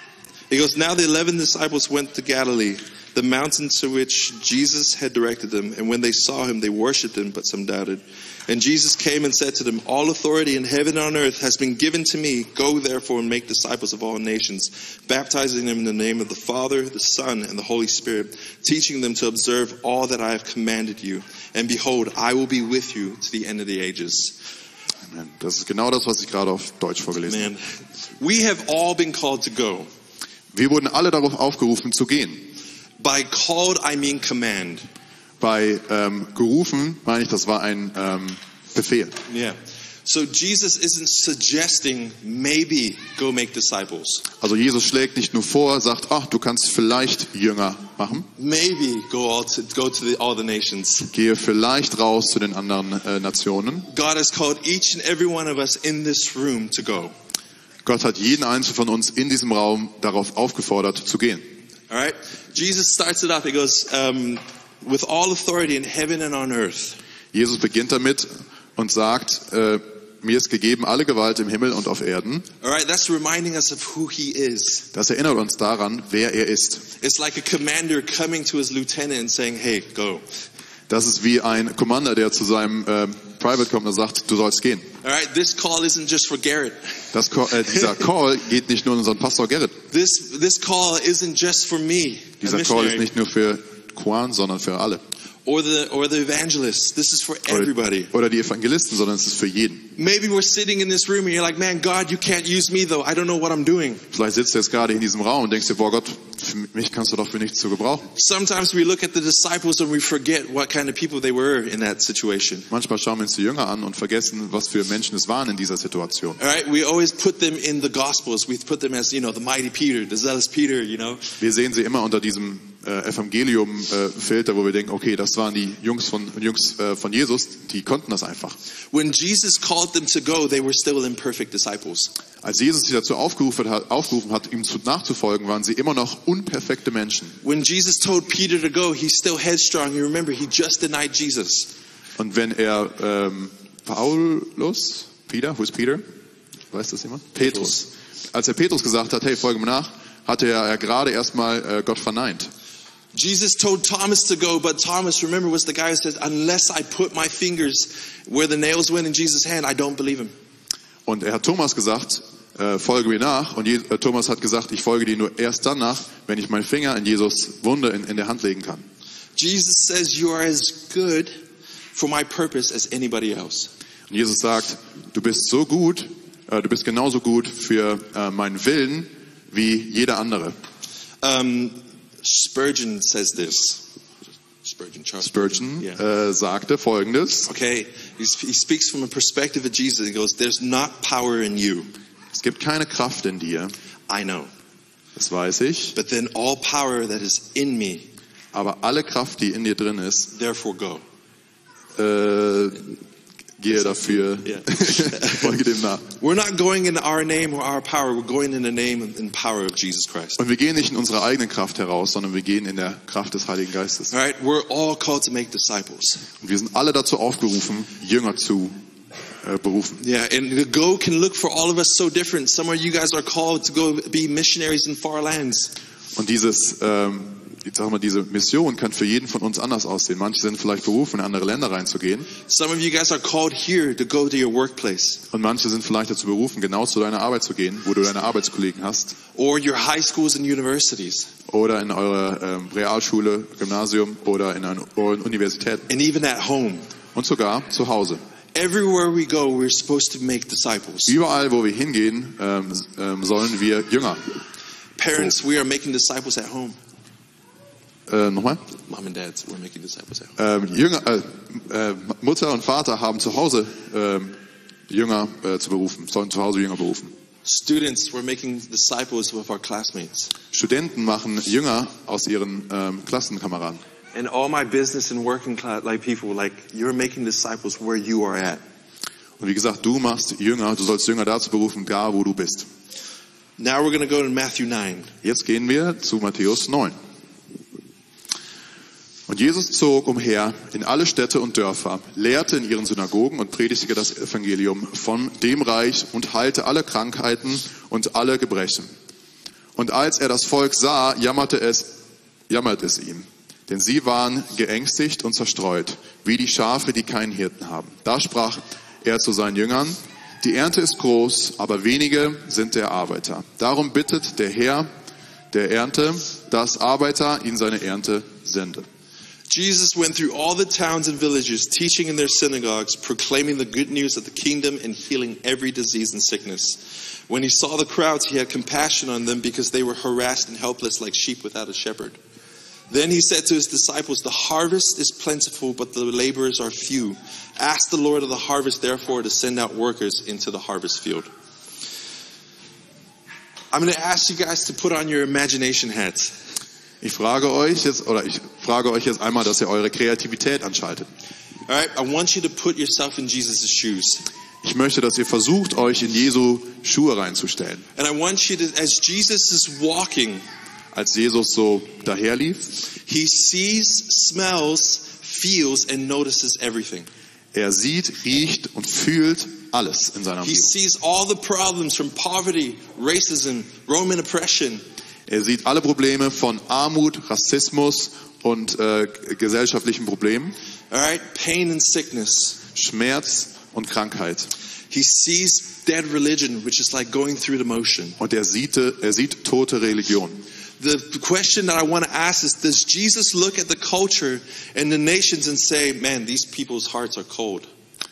it goes, now the eleven disciples went to Galilee, the mountain to which Jesus had directed them. And when they saw him, they worshipped him, but some doubted. And Jesus came and said to them, all authority in heaven and on earth has been given to me. Go therefore and make disciples of all nations, baptizing them in the name of the Father, the Son, and the Holy Spirit, teaching them to observe all that I have commanded you. And behold, I will be with you to the end of the ages. Amen. Das ist genau das, was ich gerade auf Deutsch vorgelesen habe. Man, we have all been called to go. Wir wurden alle darauf aufgerufen zu gehen. By called, I mean command. Bei ähm, gerufen meine ich, das war ein ähm, Befehl. Yeah. So Jesus isn't suggesting maybe go make disciples. Also Jesus schlägt nicht nur vor, sagt, ach, du kannst vielleicht Jünger machen. Maybe go all to go to the, all the nations. Gehe vielleicht raus zu den anderen äh, Nationen. God has called each and every one of us in this room to go. Gott hat jeden einzelnen von uns in diesem Raum darauf aufgefordert zu gehen. All right. Jesus starts it off. He goes, um, with all authority in heaven and on earth. Jesus beginnt damit und sagt, äh, mir ist gegeben alle Gewalt im Himmel und auf Erden. All right, that's reminding us of who he is. Das erinnert uns daran, wer er ist. It's like a commander coming to his lieutenant and saying, "Hey, go." Das ist wie ein Commander, der zu seinem äh, Private kommt und sagt, du sollst gehen. All right, this call isn't just for Garrett. Das, äh, dieser Call geht nicht nur an unseren Pastor Gerrit. This this call isn't just for me. Dieser Call ist nicht nur für Quan, sondern für alle. Or the or the evangelists. This is for everybody. Oder, oder die Evangelisten, sondern es ist für jeden. Maybe we're sitting in this room and you're like, man, God, you can't use me though. I don't know what I'm doing. Vielleicht sitzt du jetzt gerade in diesem Raum und denkst dir, boah Gott, für mich kannst du doch für nichts zu gebrauchen. Sometimes we look at the disciples and we forget what kind of people they were in that situation. Manchmal schauen wir uns die Jünger an und vergessen, was für Menschen es waren in dieser Situation. All right, we always put them in the Gospels. We put them as, you know, the mighty Peter, the zealous Peter, you know. Wir sehen sie immer unter diesem äh, Evangelium-Filter, äh, wo wir denken, okay, das waren die Jungs von Jungs äh, von Jesus, die konnten das einfach. When Jesus called them to go, they were still imperfect disciples. Als Jesus sie dazu aufgerufen hat, aufgerufen hat, ihm zu, nachzufolgen, waren sie immer noch unperfekte Menschen. When Jesus told Peter to go, he's still headstrong. You remember, he just denied Jesus. Und wenn er ähm, Paulus, Peter, who is Peter? Weiß das jemand? Petrus. Als er Petrus gesagt hat, hey, folge mir nach, hatte er, er gerade erstmal äh, Gott verneint. Jesus told Thomas to go, but Thomas, remember, was the guy who said, unless I put my fingers where the nails went in Jesus' hand, I don't believe him. Und er hat Thomas gesagt, äh, folge mir nach. Und Je- äh, Thomas hat gesagt, ich folge dir nur erst dann nach, wenn ich meinen Finger in Jesus Wunde in, in der Hand legen kann. Jesus says, you are as good for my purpose as anybody else. Und Jesus sagt, du bist so gut, äh, du bist genauso gut für äh, meinen Willen wie jeder andere. Um, Spurgeon says this. Spurgeon, Charles Spurgeon Yeah. äh, sagte Folgendes: Okay, he he speaks from a perspective of Jesus. He goes, there's not power in you. Es gibt keine Kraft in dir. I know. Das weiß ich. But then all power that is in me, Aber alle Kraft, die in dir drin ist, therefore go. äh, gehe dafür, Yeah. folge dem nach. We're not going in our name or our power. We're going in the name and power of Jesus Christ. Und wir gehen nicht in unserer eigenen Kraft heraus, sondern wir gehen in der Kraft des Heiligen Geistes. All right, we're all called to make disciples. Und wir sind alle dazu aufgerufen, Jünger zu äh, berufen. Yeah, and the go can look for all of us so different. Some of you guys are called to go be missionaries in far lands. Und dieses, ähm, ich sag mal, diese Mission kann für jeden von uns anders aussehen. Manche sind vielleicht berufen, in andere Länder reinzugehen. Some of you guys are called here to go to your workplace Und manche sind vielleicht dazu berufen, genau zu deiner Arbeit zu gehen, wo du deine Arbeitskollegen hast. or your high schools and universities Oder in eurer ähm, Realschule, Gymnasium oder in einer euren Universität. and even at home. Und sogar zu Hause. Everywhere we go, we're supposed to make disciples. Überall, wo wir hingehen, ähm, ähm, sollen wir Jünger. Parents, we are making disciples at home. Äh, nochmal? Mom and dads, we're making disciples at home. Ähm, Jünger, äh, äh, Mutter und Vater haben zu Hause ähm, Jünger äh, zu berufen, sollen zu Hause Jünger berufen. Students, we're making disciples with our classmates. Studenten machen Jünger aus ihren ähm, Klassenkameraden. And all my business and working class, like people, like you're making disciples where you are at. Und wie gesagt, du machst Jünger, du sollst Jünger dazu berufen, da wo du bist. Now we're going to go to Matthew nine. Jetzt gehen wir zu Matthäus neun. Und Jesus zog umher in alle Städte und Dörfer, lehrte in ihren Synagogen und predigte das Evangelium von dem Reich und heilte alle Krankheiten und alle Gebrechen. Und als er das Volk sah, jammerte es, jammerte es ihm. Denn sie waren geängstigt und zerstreut, wie die Schafe, die keinen Hirten haben. Da sprach er zu seinen Jüngern: Die Ernte ist groß, aber wenige sind der Arbeiter. Darum bittet der Herr der Ernte, dass Arbeiter ihn seine Ernte sende. Jesus went through all the towns and villages, teaching in their synagogues, proclaiming the good news of the kingdom and healing every disease and sickness. When he saw the crowds, he had compassion on them because they were harassed and helpless like sheep without a shepherd. Then he said to his disciples, the harvest is plentiful, but the laborers are few. Ask the Lord of the harvest, therefore, to send out workers into the harvest field. I'm going to ask you guys to put on your imagination hats. Ich frage euch jetzt, oder ich frage euch jetzt einmal, dass ihr eure Kreativität anschaltet. All right, I want you to put yourself in Jesus' shoes. Ich möchte, dass ihr versucht, euch in Jesu Schuhe reinzustellen. And I want you to, as Jesus is walking, Als Jesus so daherlief, he sees, smells, feels, and notices everything. er sieht, riecht und fühlt alles in seiner He Umgebung. sees all the problems from poverty, racism, Roman oppression. Er sieht alle Probleme von Armut, Rassismus und äh, gesellschaftlichen Problemen, All right, pain and sickness. Schmerz und Krankheit. He sees dead religion, which is like going through the motion. Und er sieht, er sieht tote Religion. The question that I want to ask is, does Jesus look at the culture and the nations and say, man, these people's hearts are cold?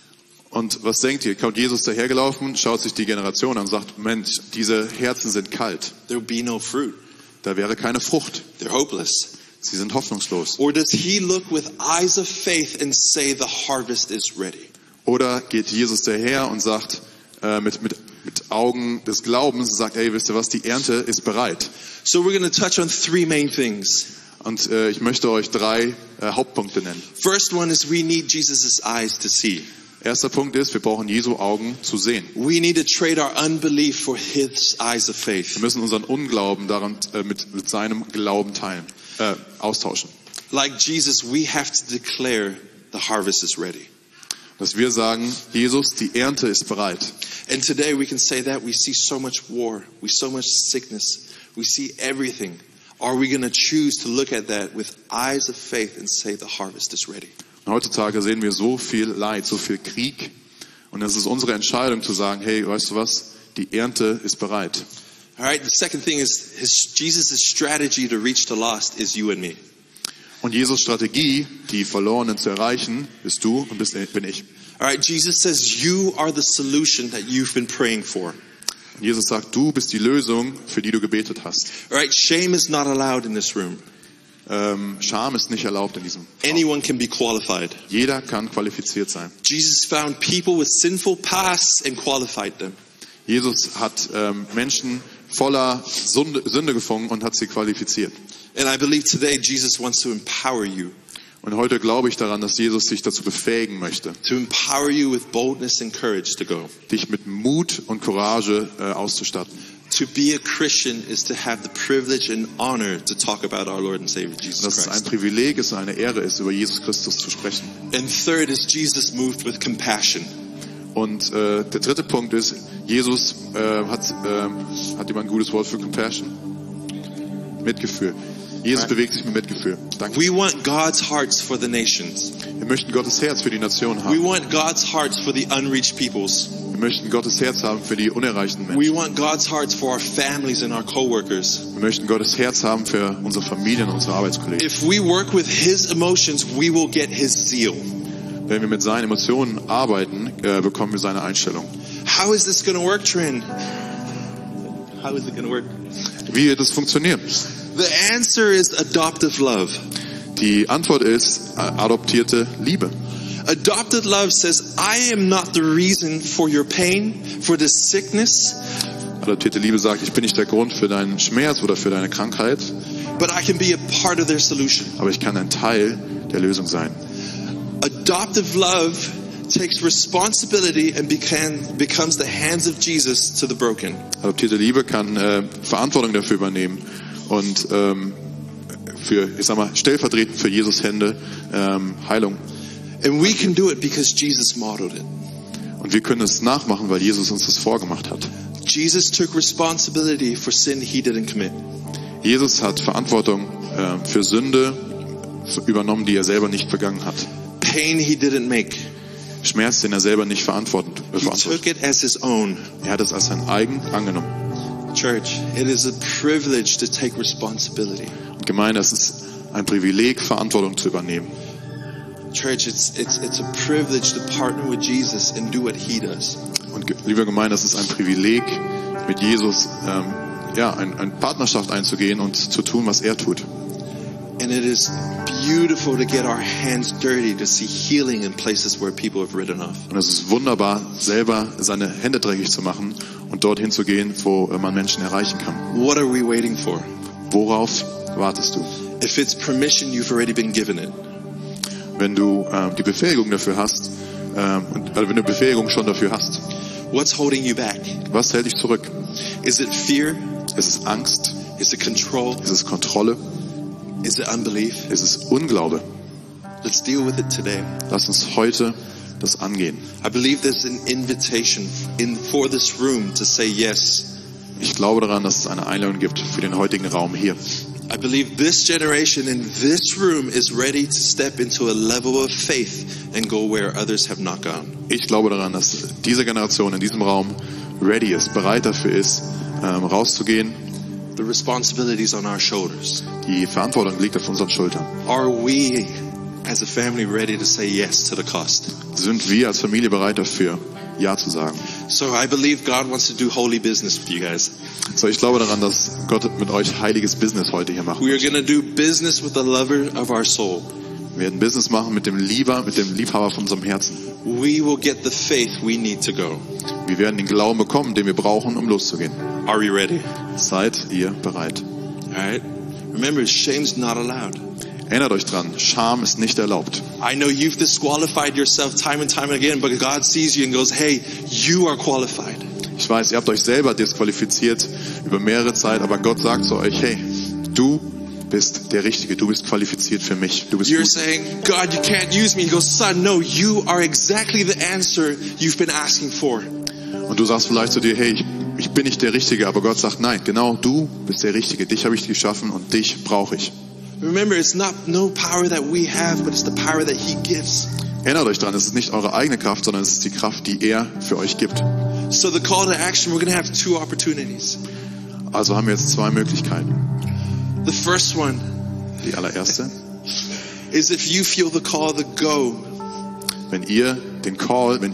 Und was denkt ihr? Kommt Jesus dahergelaufen, schaut sich die Generation an und sagt, Mensch, diese Herzen sind kalt. There will be no fruit. Da wäre keine Frucht. They're hopeless. Sie sind hoffnungslos. Or does he look with eyes of faith and say the harvest is ready? Oder geht Jesus daher und sagt, äh, mit, mit, mit Augen des Glaubens, und sagt, ey, wisst ihr was, die Ernte ist bereit. So we're going to touch on three main things. Und äh, ich möchte euch drei äh, Hauptpunkte nennen. First one is we need Jesus' eyes to see. Erster Punkt ist, wir brauchen Jesu Augen zu sehen. We need to trade our unbelief for his eyes of faith. Wir müssen unseren Unglauben daran äh, mit, mit seinem Glauben teilen, äh, austauschen. Like Jesus, we have to declare the harvest is ready. Dass wir sagen, Jesus, die Ernte ist bereit. And today we can say that we see so much war, we see so much sickness, we see everything. Are we going to choose to look at that with eyes of faith and say the harvest is ready? Und heutzutage sehen wir so viel Leid, so viel Krieg. Und es ist unsere Entscheidung zu sagen, hey, weißt du was, die Ernte ist bereit. All right, the second thing is his, Jesus' strategy to reach the lost is you and me. Und Jesus' Strategie, die Verlorenen zu erreichen, bist du und bist, bin ich. All right, Jesus says you are the solution that you've been praying for. Und Jesus sagt, du bist die Lösung, für die du gebetet hast. All right, shame is not allowed in this room. Ähm, Scham ist nicht erlaubt in diesem Raum. Anyone can be qualified. Jeder kann qualifiziert sein. Jesus found people with sinful pasts and qualified them. Jesus hat ähm, Menschen voller Sünde, Sünde gefangen und hat sie qualifiziert. And I believe today Jesus wants to empower you. Und heute glaube ich daran, dass Jesus dich dazu befähigen möchte, To empower you with boldness and courage to go. dich mit Mut und Courage äh, auszustatten. To be a Christian is to have the privilege and honor to talk about our Lord and Savior Jesus Dass es ein Christ. Privileg ist und eine Ehre ist, über Jesus Christus zu sprechen. And third is Jesus moved with compassion. Und äh, der dritte Punkt ist, Jesus äh, hat, äh, hat jemand ein gutes Wort für Compassion? Mitgefühl. Jesus Right. bewegt sich mit Mitgefühl. Danke. We want God's hearts for the nations. Wir möchten Gottes Herz für die Nation We haben. want God's hearts for the unreached peoples. Wir möchten Gottes Herz haben für die unerreichten We Menschen. want God's hearts for our families and our co-workers. Wir möchten Gottes Herz haben für unsere Familien und unsere Arbeitskollegen. If we work with His emotions, we will get His zeal. Wenn wir mit seinen Emotionen arbeiten, äh, bekommen wir seine Einstellung. How is this going to work, Trin? How is it going to work? Wie wird es funktionieren? The answer is adoptive love. Die Antwort ist äh, adoptierte Liebe. Adopted love says, I am not the reason for your pain, for this sickness, Adoptierte Liebe sagt, ich bin nicht der Grund für deinen Schmerz oder für deine Krankheit, but I can be a part of their solution. aber ich kann ein Teil der Lösung sein. Adoptive love takes responsibility and becan, becomes the hands of Jesus to the broken. Adoptierte Liebe kann äh, Verantwortung dafür übernehmen und ähm, für, ich sag mal, stellvertretend für Jesus Hände ähm, Heilung. And we can do it because Jesus modeled it. Und wir können es nachmachen, weil Jesus uns das vorgemacht hat. Jesus took responsibility for sin he didn't commit. Jesus hat Verantwortung äh, für Sünde übernommen, die er selber nicht begangen hat. Pain he didn't make. Schmerz, den er selber nicht verantwortet. Äh, He verantwortet. took it as his own. Er hat es als sein eigen angenommen. Church, it is a privilege to take responsibility. Und Gemeinde, es ist ein Privileg, Verantwortung zu übernehmen. Church, it's, it's, it's a privilege to partner with Jesus and do what he does. Und ge- liebe Gemeinde, es ist ein Privileg, mit Jesus ähm, ja, ein, eine Partnerschaft einzugehen und zu tun, was er tut. And it is beautiful to get our hands dirty to see healing in places where people have written off. Und es ist wunderbar, selber seine Hände dreckig zu machen und dorthin zu gehen, wo äh, man Menschen erreichen kann. What are we waiting for? Worauf wartest du? If it's permission, you've already been given it. Wenn du ähm, die Befähigung dafür hast, ähm, und, also wenn du Befähigung schon dafür hast, What's holding you back? was hält dich zurück? Is it fear? Ist es Angst? Is it control? Ist es Kontrolle? Is it unbelief? Ist es Unglaube? Let's deal with it today. Lass uns heute das angehen. I believe there's an invitation in for this room to say yes. Ich glaube daran, dass es eine Einladung gibt für den heutigen Raum hier. I believe this generation in this room is ready to step into a level of faith and go where others have not gone. Ich glaube daran, dass diese Generation in diesem Raum ready ist, bereit dafür ist, ähm, rauszugehen. The responsibility is on our shoulders. Die Verantwortung liegt auf unseren Schultern. Are we as a family ready to say yes to the cost? Sind wir als Familie bereit dafür, Ja zu sagen? So I believe God wants to do holy business with you guys. So, ich glaube daran, dass Gott mit euch heiliges Business heute hier macht. We are going to do business with the lover of our soul. Wir werden Business machen mit dem Lieber, mit dem Liebhaber von unserem Herzen. We will get the faith we need to go. Wir werden den Glauben bekommen, den wir brauchen, um loszugehen. Are we ready? Seid ihr bereit? All right. Remember, shame's not allowed. Erinnert euch dran, Scham ist nicht erlaubt. I know you've disqualified yourself time and time again, but God sees you and goes, hey, you are qualified. Ich weiß, ihr habt euch selber disqualifiziert über mehrere Zeit, aber Gott sagt zu euch, hey, du bist der Richtige, du bist qualifiziert für mich, du bist You're gut. saying, God, you can't use me. He goes, son, no, you are exactly the answer you've been asking for. Und du sagst vielleicht zu dir, hey, ich, ich bin nicht der Richtige, aber Gott sagt, nein, genau du bist der Richtige, dich habe ich geschaffen und dich brauche ich. Remember, it's not no power that we have, but it's the power that he gives. Erinnert euch dran, es ist nicht eure eigene Kraft, sondern es ist die Kraft, die er für euch gibt. So the call to action, we're going to have two opportunities. Also haben wir jetzt zwei Möglichkeiten. The first one Die allererste, is if you feel the call to go, wenn ihr den Call, wenn ihr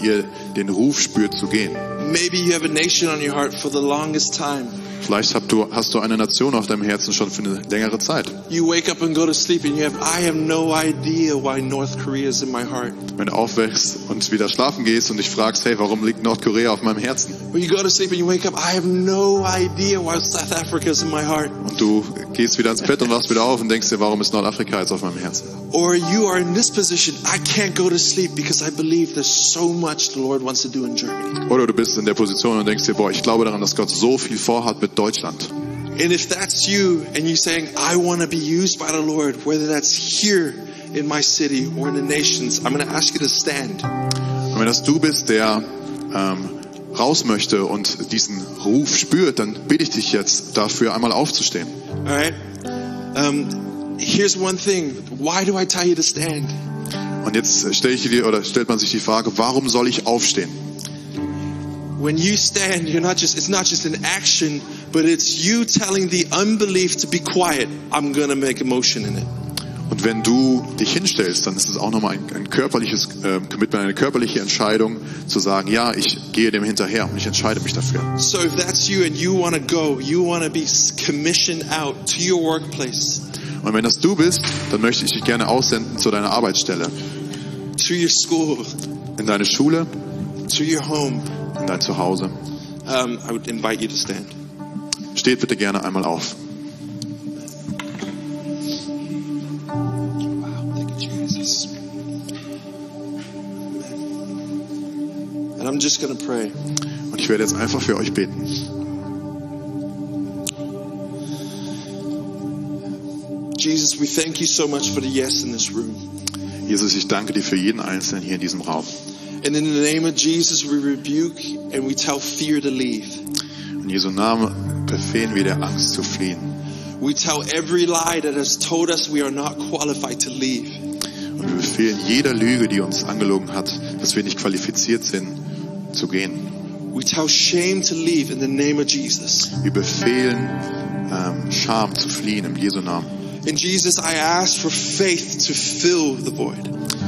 den Ruf spürt zu gehen. Maybe you have a nation on your heart for the longest time. Vielleicht hast du, hast du eine Nation auf deinem Herzen schon für eine längere Zeit. You wake up and go to sleep and you have, I have no idea why North Korea is in my heart. Wenn du aufwächst und wieder schlafen gehst und dich fragst, hey, warum liegt Nordkorea auf meinem Herzen? When you go to sleep and you wake up, I have no idea why South Africa is in my heart. Und du gehst wieder ins Bett und wachst wieder auf und denkst dir, warum ist Nordafrika jetzt auf meinem Herzen? Or you are in this position, I can't go to sleep because I believe there's so much the Lord wants to do in Germany. Oder du bist in der Position und denkst dir, boah, ich glaube daran, dass Gott so viel vorhat mit Deutschland. And if that's you and you're saying, I want to be used by the Lord, whether that's here in my city or in the nations, I'm going to ask you to stand. Und wenn das du bist, der ähm, raus möchte und diesen Ruf spürt, dann bitte ich dich jetzt dafür, einmal aufzustehen. All right? Um, here's one thing. Why do I tell you to stand? Und jetzt stelle ich dir oder stellt man sich die Frage, warum soll ich aufstehen? When you stand, you're not just, it's not just an action, but it's you telling the unbelief to be quiet. I'm going to make a motion in it. Und wenn du dich hinstellst, dann ist es auch nochmal ein, ein körperliches äh, Commitment, eine körperliche Entscheidung, zu sagen, ja, ich gehe dem hinterher und ich entscheide mich dafür. So if that's you and you want to go, you want to be commissioned out to your workplace. Und wenn das du bist, dann möchte ich dich gerne aussenden zu deiner Arbeitsstelle, to your school, in deine Schule, to your home. in dein Zuhause. Um, I would invite you to stand. Steht bitte gerne einmal auf. Wow, thank you, Jesus. And I'm just going to pray. Und ich werde jetzt einfach für euch beten. Jesus, we thank you so much for the yes in this room. Jesus, ich danke dir für jeden Einzelnen hier in diesem Raum. And in the name of Jesus, we rebuke and we tell fear to leave. In Jesu Namen befehlen wir der Angst zu fliehen. We tell every lie that has told us we are not qualified to leave. Und wir befehlen jeder Lüge, die uns angelogen hat, dass wir nicht qualifiziert sind, zu gehen. We tell shame to leave in the name of Jesus. Wir befehlen ähm, Scham zu fliehen im Jesu Namen. And Jesus, I ask for faith to fill the void.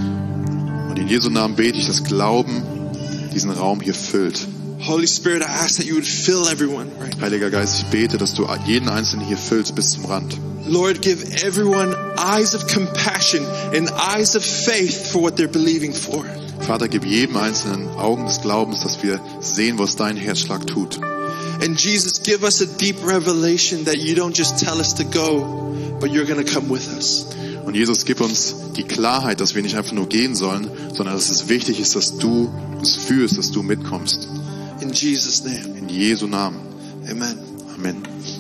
Und in Jesu Namen bete ich, dass Glauben diesen Raum hier füllt. Holy Spirit, I ask that you would fill everyone right now. Heiliger Geist, ich bete, dass du jeden Einzelnen hier füllst bis zum Rand. Lord, give everyone eyes of compassion and eyes of faith for what they're believing for. Vater, gib jedem Einzelnen Augen des Glaubens, dass wir sehen, was dein Herzschlag tut. And Jesus, give us a deep revelation that you don't just tell us to go, but you're going to come with us. Und Jesus, gib uns die Klarheit, dass wir nicht einfach nur gehen sollen, sondern dass es wichtig ist, dass du uns führst, dass du mitkommst. In Jesus' name. In Jesu Namen. Amen. Amen.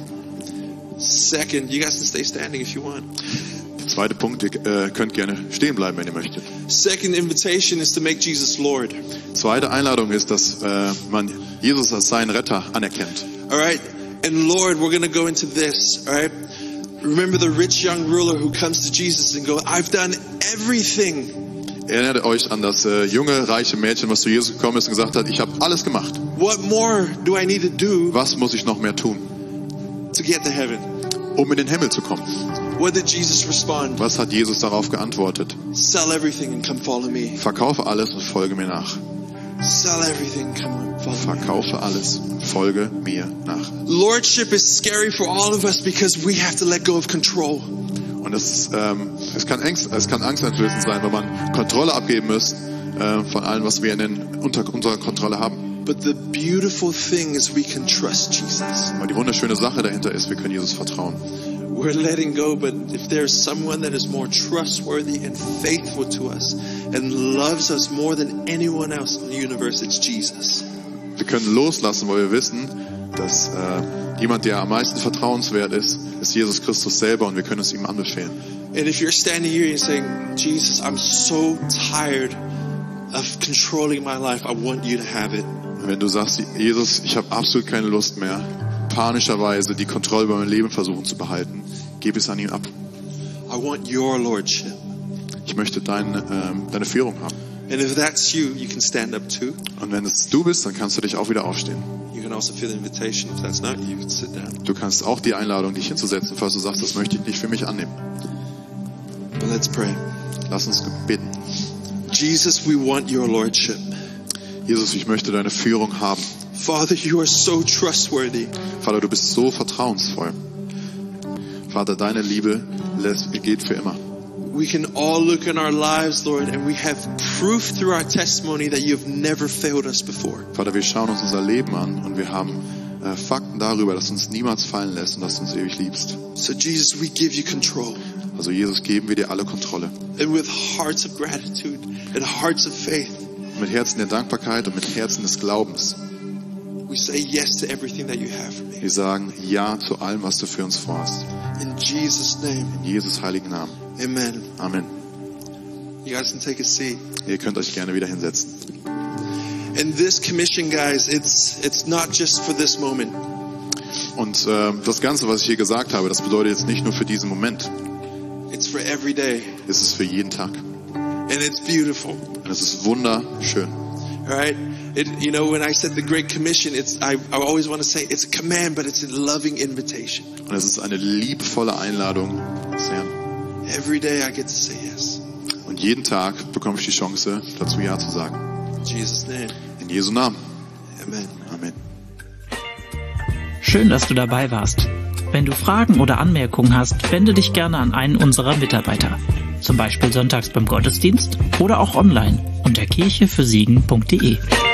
Second, you guys can stay standing if you want. Der zweite Punkt, ihr äh, könnt gerne stehen bleiben, wenn ihr möchtet. Second invitation is to make Jesus Lord. Zweite Einladung ist, dass äh, man Jesus als seinen Retter anerkennt. All right? And Lord, we're going to go into this, all right? Remember the rich young ruler who comes to Jesus and go, I've done everything. Erinnert euch an das äh, junge, reiche Mädchen, was zu Jesus gekommen ist und gesagt hat, ich habe alles gemacht. What more do I need to do Was muss ich noch mehr tun, to get to heaven? um in den Himmel zu kommen? What did Jesus respond? Was hat Jesus darauf geantwortet? Sell everything and come follow me. Verkaufe alles und folge mir nach. Sell everything and come follow me. Verkaufe alles, folge mir nach. Lordship is scary for all of us because we have to let go of control. Und es, ähm, es kann Angst, es kann angsteinflößend sein, wenn man Kontrolle abgeben muss äh, von allem, was wir in den, unter unserer Kontrolle haben. But the beautiful thing is we can trust Jesus. Aber die wunderschöne Sache dahinter ist, wir können Jesus vertrauen. We're letting go, but if there's someone that is more trustworthy and faithful to us and loves us more than anyone else in the universe, it's Jesus. Wir können loslassen, weil wir wissen, dass äh, jemand, der am meisten vertrauenswert ist, ist Jesus Christus selber und wir können es ihm anbefehlen. And if you're standing here and saying, Jesus, I'm so tired of controlling my life, I want you to have it. Und wenn du sagst, Jesus, ich habe absolut keine Lust mehr, panischerweise die Kontrolle über mein Leben versuchen zu behalten, gib es an ihn ab. I want your lordship. Ich möchte deine, ähm, deine Führung haben. And if that's you, you can stand up too. Und wenn es du bist, dann kannst du dich auch wieder aufstehen. You can also feel the invitation. If that's not you, you can sit down. Du kannst auch die Einladung, dich hinzusetzen, falls du sagst, das möchte ich nicht für mich annehmen. But let's pray. Lass uns beten. Jesus, we want your lordship. Jesus, ich möchte deine Führung haben. Father, you are so trustworthy. Vater, du bist so vertrauensvoll. Vater, deine Liebe lässt, geht für immer. We can all look in our lives, Lord, and we have proof through our testimony that you have never failed us before. Vater, wir schauen uns unser Leben an und wir haben äh, Fakten darüber, dass du uns niemals fallen lässt und dass du uns ewig liebst. So Jesus, we give you control. Also Jesus, geben wir dir alle Kontrolle. And with hearts of gratitude and hearts of faith, Mit Herzen der Dankbarkeit und mit Herzen des Glaubens. we say yes to everything that you have for me. Wir sagen Ja zu allem, was du für uns vorhast. In Jesus' name, In Jesus heiligen Namen. amen. Amen. You guys can take a seat. Ihr könnt euch gerne wieder hinsetzen. And this commission, guys, it's it's not just for this moment. Und äh, das Ganze, was ich hier gesagt habe, das bedeutet jetzt nicht nur für diesen Moment. It's for every day. Es ist für jeden Tag. And it's beautiful. Und es ist wunderschön. All right? It, you know, when I said the Great Commission, it's I, I always want to say it's a command, but it's a loving invitation. Und es ist eine liebevolle Einladung des Herrn. Every day I get to say yes. Und jeden Tag bekomme ich die Chance, dazu Ja zu sagen. In Jesus' name, In Jesu Namen. amen. Amen. Schön, dass du dabei warst. Wenn du Fragen oder Anmerkungen hast, wende dich gerne an einen unserer Mitarbeiter. Zum Beispiel sonntags beim Gottesdienst oder auch online unter kirche für siegen punkt de.